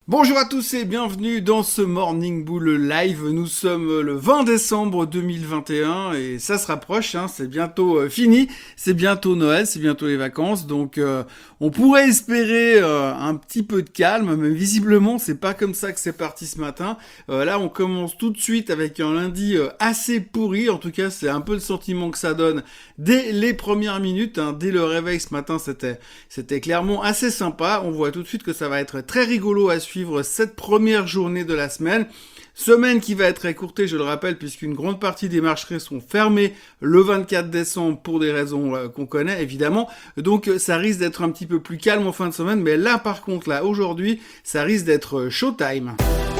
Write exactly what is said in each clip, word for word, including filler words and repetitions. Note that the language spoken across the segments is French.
Bonjour à tous et bienvenue dans ce Morning Bull Live. Nous sommes le vingt décembre deux mille vingt et un et ça se rapproche, hein, c'est bientôt euh, fini, c'est bientôt Noël, c'est bientôt les vacances, donc euh, on pourrait espérer euh, un petit peu de calme, mais visiblement c'est pas comme ça que c'est parti ce matin. Euh, là on commence tout de suite avec un lundi euh, assez pourri, en tout cas c'est un peu le sentiment que ça donne dès les premières minutes, hein, dès le réveil ce matin c'était c'était clairement assez sympa. On voit tout de suite que ça va être très rigolo à suivre cette première journée de la semaine. Semaine qui va être écourtée, je le rappelle, puisqu'une grande partie des marchés sont fermés le vingt-quatre décembre pour des raisons euh, qu'on connaît, évidemment. Donc, ça risque d'être un petit peu plus calme en fin de semaine. Mais là, par contre, là, aujourd'hui, ça risque d'être showtime.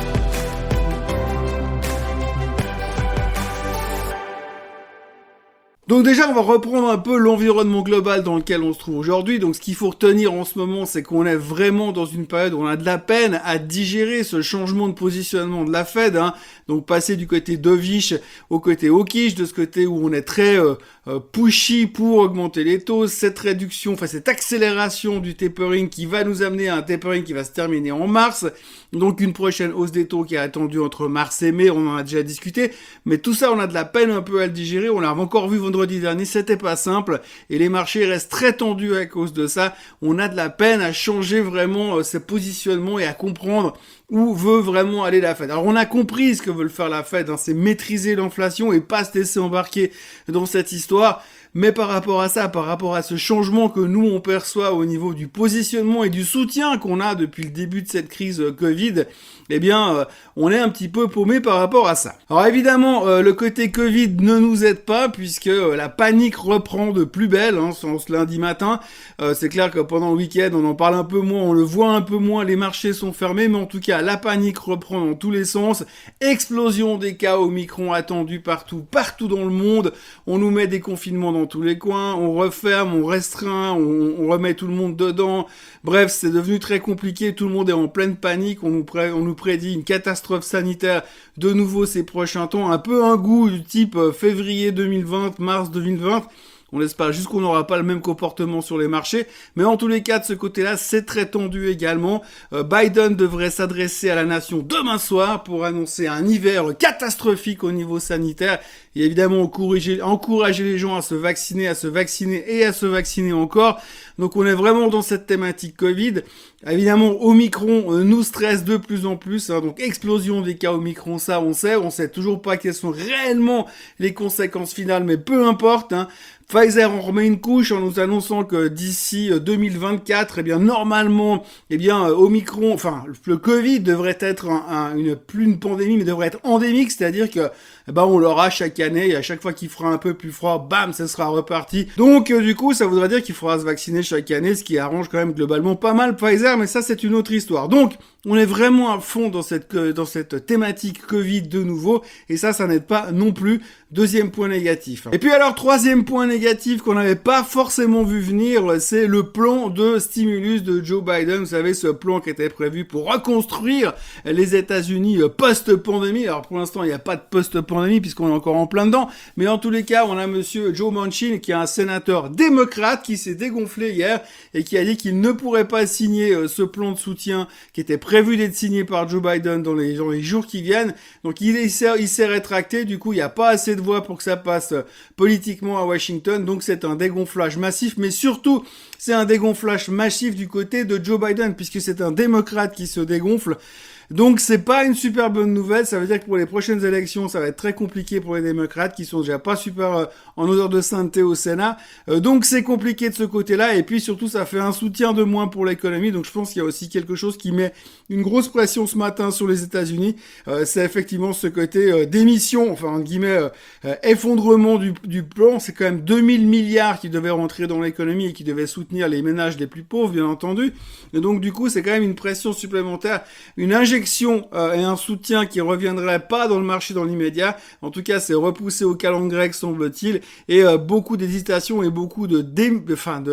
Donc déjà, on va reprendre un peu l'environnement global dans lequel on se trouve aujourd'hui. Donc ce qu'il faut retenir en ce moment, c'est qu'on est vraiment dans une période où on a de la peine à digérer ce changement de positionnement de la Fed. Hein. Donc passer du côté dovish au côté hawkish, de ce côté où on est très euh, euh, pushy pour augmenter les taux, cette réduction, enfin cette accélération du tapering qui va nous amener à un tapering qui va se terminer en mars. Donc une prochaine hausse des taux qui est attendue entre mars et mai, on en a déjà discuté. Mais tout ça, on a de la peine un peu à le digérer. On l'a encore vu vendredi dernier, c'était pas simple. Et les marchés restent très tendus à cause de ça. On a de la peine à changer vraiment euh, ses positionnements et à comprendre où veut vraiment aller la Fed. Alors on a compris ce que veut faire la Fed, hein, c'est maîtriser l'inflation et pas se laisser embarquer dans cette histoire. Mais par rapport à ça, par rapport à ce changement que nous on perçoit au niveau du positionnement et du soutien qu'on a depuis le début de cette crise Covid, eh bien euh, on est un petit peu paumé par rapport à ça. Alors évidemment, euh, le côté Covid ne nous aide pas puisque euh, la panique reprend de plus belle, hein, ce lundi matin. Euh, c'est clair que pendant le week-end, on en parle un peu moins, on le voit un peu moins, les marchés sont fermés, mais en tout cas, la panique reprend dans tous les sens. Explosion des cas Omicron attendus partout, partout dans le monde. On nous met des confinements dans tous les coins, on referme, on restreint, on, on remet tout le monde dedans. Bref, c'est devenu très compliqué, tout le monde est en pleine panique, on nous, pré- on nous prédit une catastrophe sanitaire de nouveau ces prochains temps, un peu un goût du type euh, février deux mille vingt, mars deux mille vingt. On espère juste qu'on n'aura pas le même comportement sur les marchés. Mais en tous les cas, de ce côté-là, c'est très tendu également. Euh, Biden devrait s'adresser à la nation demain soir pour annoncer un hiver catastrophique au niveau sanitaire. Et évidemment, encourager, encourager les gens à se vacciner, à se vacciner et à se vacciner encore. Donc on est vraiment dans cette thématique Covid. Évidemment, Omicron euh, nous stresse de plus en plus. Hein, donc explosion des cas Omicron, ça on sait. On sait toujours pas quelles sont réellement les conséquences finales, mais peu importe. Hein. Pfizer en remet une couche en nous annonçant que d'ici deux mille vingt-quatre, eh bien normalement, eh bien Omicron, enfin le Covid devrait être un, un, une plus une pandémie, mais devrait être endémique, c'est-à-dire que eh ben on l'aura chaque année et à chaque fois qu'il fera un peu plus froid, bam, ça sera reparti. Donc euh, du coup, ça voudrait dire qu'il faudra se vacciner chaque année, ce qui arrange quand même globalement pas mal Pfizer, mais ça c'est une autre histoire. Donc on est vraiment à fond dans cette dans cette thématique Covid de nouveau, et ça, ça n'aide pas non plus. Deuxième point négatif. Et puis alors, troisième point négatif qu'on n'avait pas forcément vu venir, c'est le plan de stimulus de Joe Biden. Vous savez, ce plan qui était prévu pour reconstruire les États-Unis post-pandémie. Alors pour l'instant, il n'y a pas de post-pandémie puisqu'on est encore en plein dedans. Mais en tous les cas, on a monsieur Joe Manchin, qui est un sénateur démocrate, qui s'est dégonflé hier et qui a dit qu'il ne pourrait pas signer ce plan de soutien qui était prévu d'être signé par Joe Biden dans les, dans les jours qui viennent. Donc il, il s'est il s'est rétracté. Du coup, il n'y a pas assez de voix pour que ça passe politiquement à Washington, donc c'est un dégonflage massif, mais surtout c'est un dégonflage massif du côté de Joe Biden, puisque c'est un démocrate qui se dégonfle. Donc c'est pas une super bonne nouvelle, ça veut dire que pour les prochaines élections, ça va être très compliqué pour les démocrates qui sont déjà pas super euh, en odeur de sainteté au Sénat. Euh, donc c'est compliqué de ce côté-là, et puis surtout ça fait un soutien de moins pour l'économie. Donc je pense qu'il y a aussi quelque chose qui met une grosse pression ce matin sur les États-Unis. Euh, c'est effectivement ce côté euh, démission, enfin entre guillemets euh, euh, effondrement du, du plan. C'est quand même deux mille milliards qui devaient rentrer dans l'économie et qui devaient soutenir les ménages les plus pauvres, bien entendu. Et donc du coup c'est quand même une pression supplémentaire, une injection Euh, et un soutien qui reviendrait pas dans le marché dans l'immédiat. En tout cas, c'est repoussé au calendrier grec, semble-t-il, et euh, beaucoup d'hésitation et beaucoup de, dé... enfin, de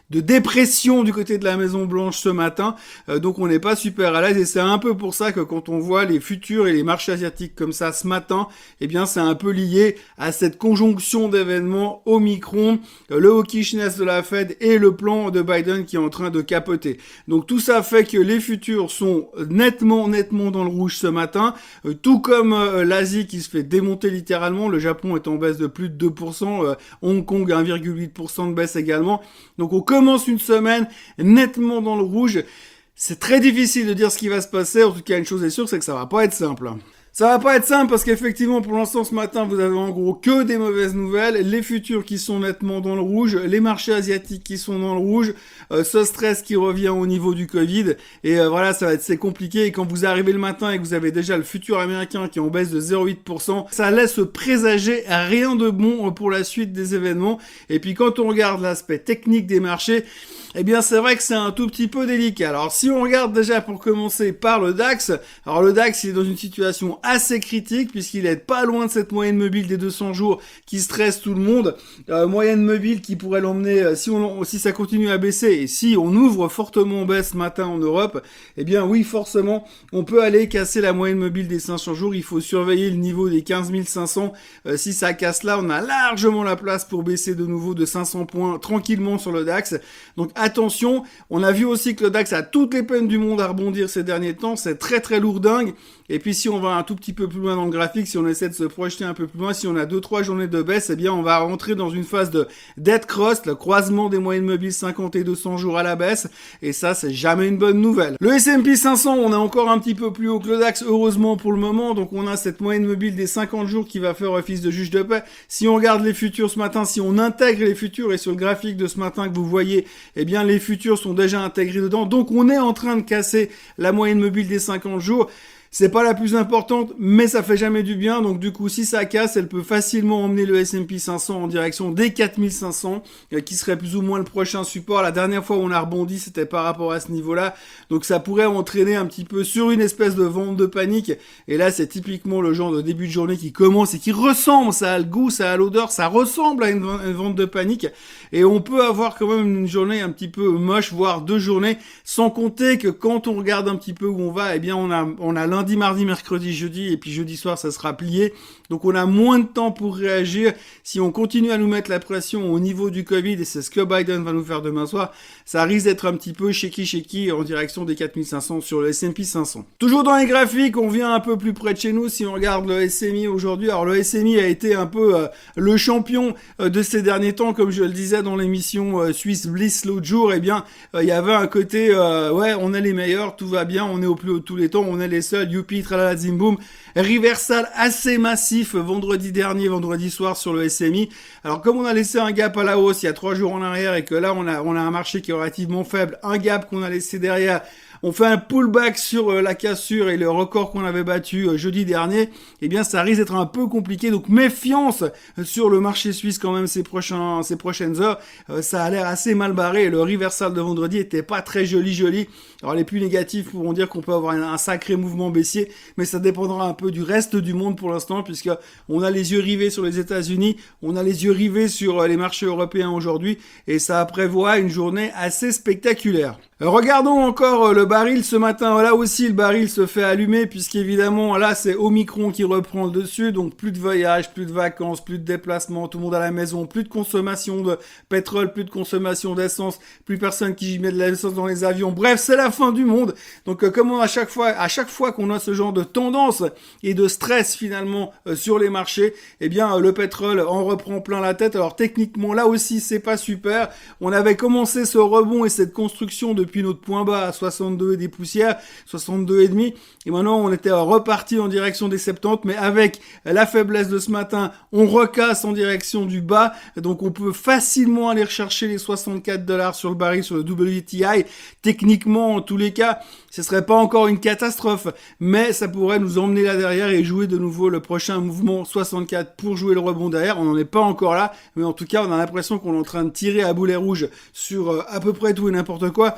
de dépression du côté de la Maison Blanche ce matin, euh, donc on n'est pas super à l'aise et c'est un peu pour ça que quand on voit les futurs et les marchés asiatiques comme ça ce matin, eh bien c'est un peu lié à cette conjonction d'événements Omicron, euh, le hawkishness de la Fed et le plan de Biden qui est en train de capoter. Donc tout ça fait que les futurs sont nettement nettement dans le rouge ce matin, euh, tout comme euh, l'Asie qui se fait démonter littéralement, le Japon est en baisse de plus de deux pour cent, euh, Hong Kong un virgule huit pour cent de baisse également. Donc on commence une semaine nettement dans le rouge. C'est très difficile de dire ce qui va se passer. En tout cas, une chose est sûre, c'est que ça va pas être simple. Ça va pas être simple parce qu'effectivement, pour l'instant, ce matin, vous avez en gros que des mauvaises nouvelles. Les futurs qui sont nettement dans le rouge, les marchés asiatiques qui sont dans le rouge, euh, ce stress qui revient au niveau du Covid. Et euh, voilà, ça va être c'est compliqué. Et quand vous arrivez le matin et que vous avez déjà le futur américain qui est en baisse de zéro virgule huit pour cent, ça laisse présager rien de bon pour la suite des événements. Et puis quand on regarde l'aspect technique des marchés, eh bien c'est vrai que c'est un tout petit peu délicat. Alors si on regarde déjà pour commencer par le DAX, alors le DAX il est dans une situation assez critique puisqu'il est pas loin de cette moyenne mobile des deux cents jours qui stresse tout le monde, euh, moyenne mobile qui pourrait l'emmener, euh, si on si ça continue à baisser et si on ouvre fortement en baisse ce matin en Europe, eh bien oui forcément on peut aller casser la moyenne mobile des cinq cents jours, il faut surveiller le niveau des quinze mille cinq cents, euh, si ça casse là on a largement la place pour baisser de nouveau de cinq cents points tranquillement sur le DAX, donc attention, on a vu aussi que le DAX a toutes les peines du monde à rebondir ces derniers temps, c'est très très lourdingue. Et puis si on va un tout petit peu plus loin dans le graphique, si on essaie de se projeter un peu plus loin, si on a deux trois journées de baisse, eh bien on va rentrer dans une phase de dead cross, le croisement des moyennes mobiles cinquante et deux cents jours à la baisse, et ça c'est jamais une bonne nouvelle. Le S and P cinq cents, on est encore un petit peu plus haut que le DAX, heureusement pour le moment, donc on a cette moyenne mobile des cinquante jours qui va faire office de juge de paix. Si on regarde les futurs ce matin, si on intègre les futurs, et sur le graphique de ce matin que vous voyez, eh bien les futurs sont déjà intégrés dedans, donc on est en train de casser la moyenne mobile des cinquante jours. C'est pas la plus importante, mais ça fait jamais du bien. Donc du coup, si ça casse, elle peut facilement emmener le S and P cinq cents en direction des quatre mille cinq cents, euh, qui serait plus ou moins le prochain support. La dernière fois où on a rebondi, c'était par rapport à ce niveau-là. Donc ça pourrait entraîner un petit peu sur une espèce de vente de panique. Et là, c'est typiquement le genre de début de journée qui commence et qui ressemble, ça a le goût, ça a l'odeur, ça ressemble à une, une vente de panique. Et on peut avoir quand même une journée un petit peu moche, voire deux journées, sans compter que quand on regarde un petit peu où on va, eh bien on a, on a lundi, mardi, mercredi, jeudi, et puis jeudi soir, ça sera plié. Donc on a moins de temps pour réagir. Si on continue à nous mettre la pression au niveau du Covid, et c'est ce que Biden va nous faire demain soir, ça risque d'être un petit peu shaky shaky en direction des quatre mille cinq cents sur le S and P cinq cents. Toujours dans les graphiques, on vient un peu plus près de chez nous. Si on regarde le S M I aujourd'hui, alors le S M I a été un peu euh, le champion euh, de ces derniers temps, comme je le disais dans l'émission euh, Suisse Bliss l'autre jour. Eh bien, il euh, y avait un côté, euh, ouais, on est les meilleurs, tout va bien, on est au plus haut de tous les temps, on est les seuls, youpi, tralala, zim boum. Reversal assez massif vendredi dernier, vendredi soir sur le S M I. Alors comme on a laissé un gap à la hausse il y a trois jours en arrière et que là on a on a un marché qui est relativement faible, un gap qu'on a laissé derrière, on fait un pullback sur euh, la cassure et le record qu'on avait battu euh, jeudi dernier, eh bien ça risque d'être un peu compliqué. Donc méfiance sur le marché suisse quand même ces prochains ces prochaines heures. Euh, ça a l'air assez mal barré. Le reversal de vendredi était pas très joli joli. Alors les plus négatifs pourront dire qu'on peut avoir un, un sacré mouvement baissier, mais ça dépendra un peu du reste du monde pour l'instant, puisque on a les yeux rivés sur les États-Unis, on a les yeux rivés sur euh, les marchés européens aujourd'hui, et ça prévoit une journée assez spectaculaire. Euh, regardons encore euh, le baril ce matin. Là aussi, le baril se fait allumer puisqu'évidemment, là, c'est Omicron qui reprend le dessus. Donc, plus de voyages, plus de vacances, plus de déplacements, tout le monde à la maison, plus de consommation de pétrole, plus de consommation d'essence, plus personne qui met de l'essence dans les avions. Bref, c'est la fin du monde. Donc, euh, comme on, à chaque fois, à chaque fois qu'on a ce genre de tendance et de stress finalement euh, sur les marchés, eh bien, euh, le pétrole en reprend plein la tête. Alors, techniquement, là aussi, c'est pas super. On avait commencé ce rebond et cette construction depuis notre point bas à soixante-deux et des poussières, soixante-deux et demi, et maintenant on était reparti en direction des soixante-dix, mais avec la faiblesse de ce matin, on recasse en direction du bas, donc on peut facilement aller rechercher les soixante-quatre dollars sur le baril sur le W T I. Techniquement, en tous les cas, ce serait pas encore une catastrophe, mais ça pourrait nous emmener là derrière et jouer de nouveau le prochain mouvement soixante-quatre pour jouer le rebond derrière. On n'en est pas encore là, mais en tout cas, on a l'impression qu'on est en train de tirer à boulet rouge sur euh, à peu près tout et n'importe quoi.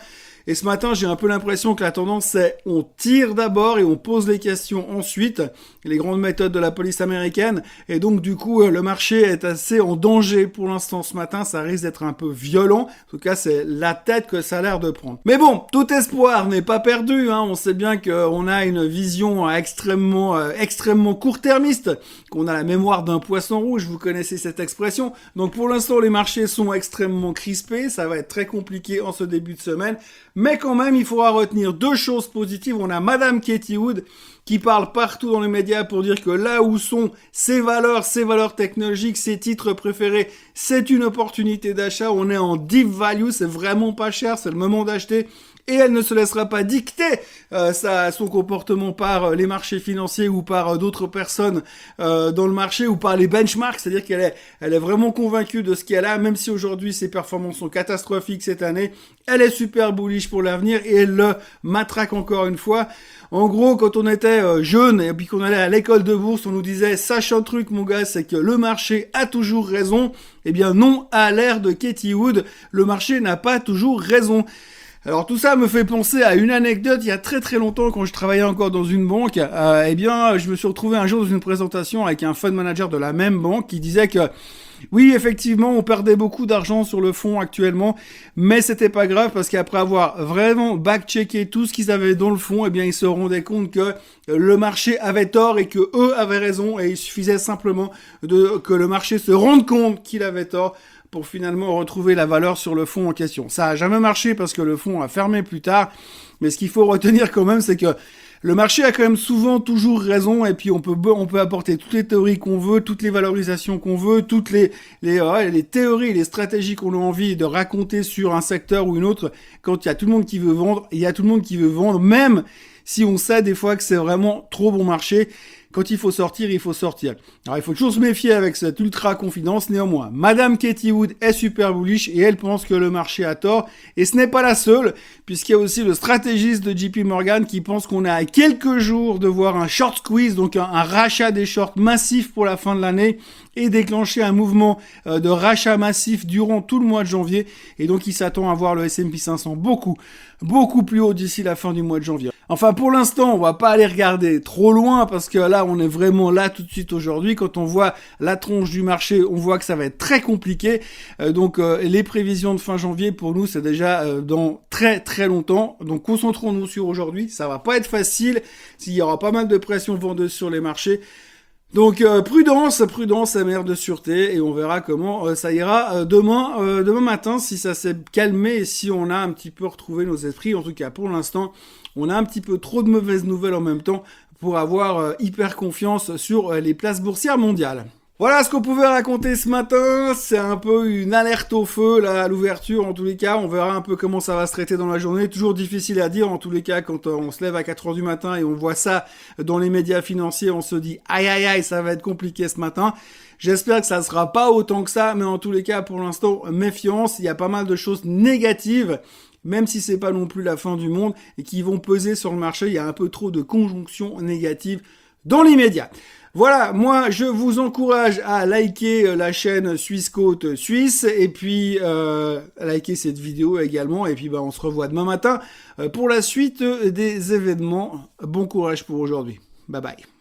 Et ce matin, j'ai un peu l'impression que la tendance c'est on tire d'abord et on pose les questions ensuite, les grandes méthodes de la police américaine. Et donc du coup, le marché est assez en danger pour l'instant ce matin. Ça risque d'être un peu violent. En tout cas, c'est la tête que ça a l'air de prendre. Mais bon, tout espoir n'est pas perdu. Hein. On sait bien qu'on a une vision extrêmement, euh, extrêmement court-termiste, qu'on a la mémoire d'un poisson rouge. Vous connaissez cette expression. Donc pour l'instant, les marchés sont extrêmement crispés. Ça va être très compliqué en ce début de semaine. Mais quand même, il faudra retenir deux choses positives. On a Madame Katie Wood qui parle partout dans les médias pour dire que là où sont ses valeurs, ses valeurs technologiques, ses titres préférés, c'est une opportunité d'achat. On est en deep value, c'est vraiment pas cher, c'est le moment d'acheter. Et elle ne se laissera pas dicter euh, sa, son comportement par euh, les marchés financiers ou par euh, d'autres personnes euh, dans le marché ou par les benchmarks. C'est-à-dire qu'elle est, elle est vraiment convaincue de ce qu'elle a, même si aujourd'hui ses performances sont catastrophiques cette année. Elle est super bullish pour l'avenir et elle le matraque encore une fois. En gros, quand on était euh, jeune et puis qu'on allait à l'école de bourse, on nous disait « Sache un truc, mon gars, c'est que le marché a toujours raison. » Eh bien non, à l'ère de Katie Wood, le marché n'a pas toujours raison. Alors tout ça me fait penser à une anecdote. Il y a très très longtemps, quand je travaillais encore dans une banque, euh, eh bien je me suis retrouvé un jour dans une présentation avec un fund manager de la même banque qui disait que oui, effectivement, on perdait beaucoup d'argent sur le fonds actuellement, mais c'était pas grave parce qu'après avoir vraiment back-checké tout ce qu'ils avaient dans le fonds, eh bien ils se rendaient compte que le marché avait tort et que eux avaient raison et il suffisait simplement de que le marché se rende compte qu'il avait tort pour finalement retrouver la valeur sur le fonds en question. Ça a jamais marché parce que le fonds a fermé plus tard, mais ce qu'il faut retenir quand même, c'est que le marché a quand même souvent toujours raison et puis on peut on peut apporter toutes les théories qu'on veut, toutes les valorisations qu'on veut, toutes les les ouais, les théories, les stratégies qu'on a envie de raconter sur un secteur ou une autre. Quand il y a tout le monde qui veut vendre, il y a tout le monde qui veut vendre, même si on sait des fois que c'est vraiment trop bon marché. Quand il faut sortir, il faut sortir. Alors, il faut toujours se méfier avec cette ultra confidence. Néanmoins, Madame Katie Wood est super bullish et elle pense que le marché a tort. Et ce n'est pas la seule, puisqu'il y a aussi le stratégiste de J P Morgan qui pense qu'on est à quelques jours de voir un short squeeze, donc un, un rachat des shorts massif pour la fin de l'année et déclencher un mouvement euh, de rachat massif durant tout le mois de janvier. Et donc, il s'attend à voir le S and P cinq cents beaucoup, beaucoup plus haut d'ici la fin du mois de janvier. Enfin, pour l'instant, on va pas aller regarder trop loin parce que là, on est vraiment là tout de suite aujourd'hui. Quand on voit la tronche du marché, on voit que ça va être très compliqué. Euh, donc, euh, les prévisions de fin janvier, pour nous, c'est déjà euh, dans très très longtemps. Donc, concentrons-nous sur aujourd'hui. Ça va pas être facile. S'il y aura pas mal de pression vendeuse sur les marchés. Donc euh, prudence, prudence et mère de sûreté et on verra comment euh, ça ira euh, demain, euh, demain matin si ça s'est calmé et si on a un petit peu retrouvé nos esprits. En tout cas pour l'instant, on a un petit peu trop de mauvaises nouvelles en même temps pour avoir euh, hyper confiance sur euh, les places boursières mondiales. Voilà ce qu'on pouvait raconter ce matin, c'est un peu une alerte au feu là à l'ouverture en tous les cas, on verra un peu comment ça va se traiter dans la journée, toujours difficile à dire en tous les cas quand on se lève à quatre heures du matin et on voit ça dans les médias financiers, on se dit aïe aïe aïe ça va être compliqué ce matin. J'espère que ça sera pas autant que ça, mais en tous les cas pour l'instant méfiance, il y a pas mal de choses négatives. Même si c'est pas non plus la fin du monde et qui vont peser sur le marché, il y a un peu trop de conjonctions négatives dans l'immédiat. Voilà, moi je vous encourage à liker la chaîne Suisse Côte Suisse et puis euh, liker cette vidéo également et puis bah, on se revoit demain matin pour la suite des événements. Bon courage pour aujourd'hui. Bye bye.